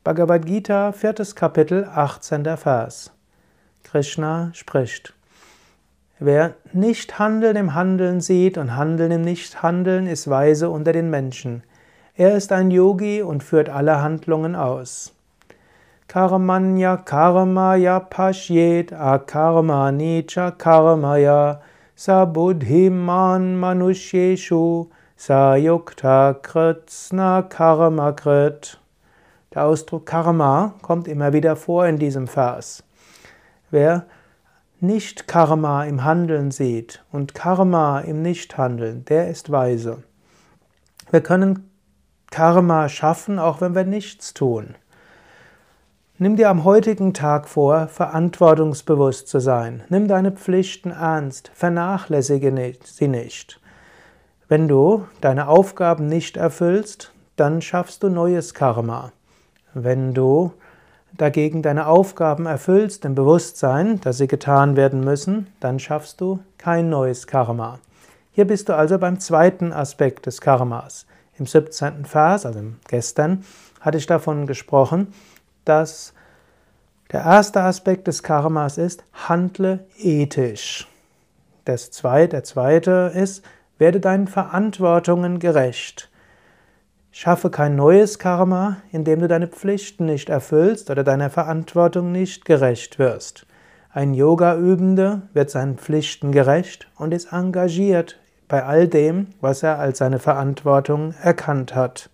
Bhagavad Gita, 4. Kapitel, 18. Vers. Krishna spricht: Wer Nichthandeln im Handeln sieht und Handeln im Nichthandeln, ist weise unter den Menschen. Er ist ein Yogi und führt alle Handlungen aus. Karmanya karmaya pashyet akarmani cha karmaya sabuddhiman manushyeshu sayukta kritsna karmakrit. Der Ausdruck Karma kommt immer wieder vor in diesem Vers. Wer nicht Karma im Handeln sieht und Karma im Nichthandeln, der ist weise. Wir können Karma schaffen, auch wenn wir nichts tun. Nimm dir am heutigen Tag vor, verantwortungsbewusst zu sein. Nimm deine Pflichten ernst, vernachlässige sie nicht. Wenn du deine Aufgaben nicht erfüllst, dann schaffst du neues Karma. Wenn du dagegen deine Aufgaben erfüllst im Bewusstsein, dass sie getan werden müssen, dann schaffst du kein neues Karma. Hier bist du also beim zweiten Aspekt des Karmas. Im 17. Vers, also gestern, hatte ich davon gesprochen, dass der erste Aspekt des Karmas ist, handle ethisch. Der zweite ist, werde deinen Verantwortungen gerecht. Schaffe kein neues Karma, indem du deine Pflichten nicht erfüllst oder deiner Verantwortung nicht gerecht wirst. Ein Yoga-Übender wird seinen Pflichten gerecht und ist engagiert bei all dem, was er als seine Verantwortung erkannt hat.